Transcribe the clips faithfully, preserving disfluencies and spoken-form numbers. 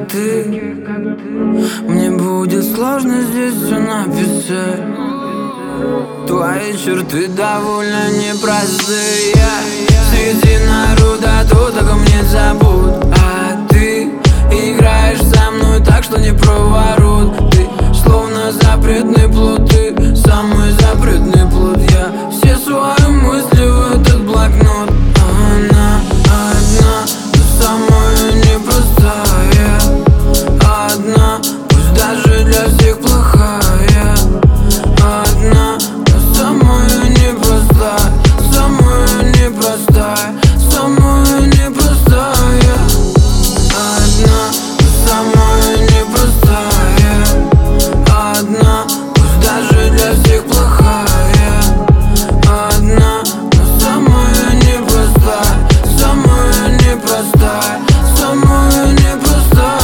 ты. Мне будет сложно здесь все написать. Твои черты довольно непростые. Среди народа тут только мне забудь. А ты играешь со мной так, что не проворот. Ты словно запретный плод, ты самый запретный плод. Я все свои мысли в этот блокнот. Она одна, но самая непростая. Одна, пусть даже для всех плохая. Одна, но самая непростая. Самая непростая. Самая непростая. Одна, но самая непростая. Одна, пусть даже для всех плохая. Одна, но самая непростая. Самая непростая. Самая непростая.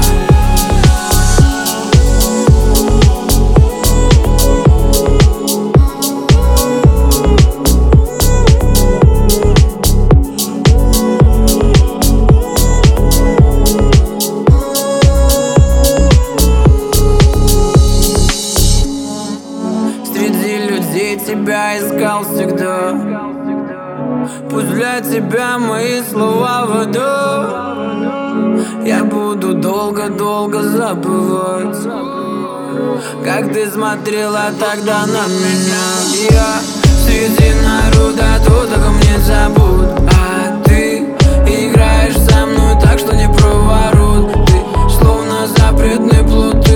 Среди людей тебя искал всегда. Пусть для тебя мои слова в аду. Я буду долго-долго забывать, как ты смотрела тогда на меня. Я среди народа тут только мне забудь. А ты играешь со мной так, что не проворот. Ты словно запретный плод.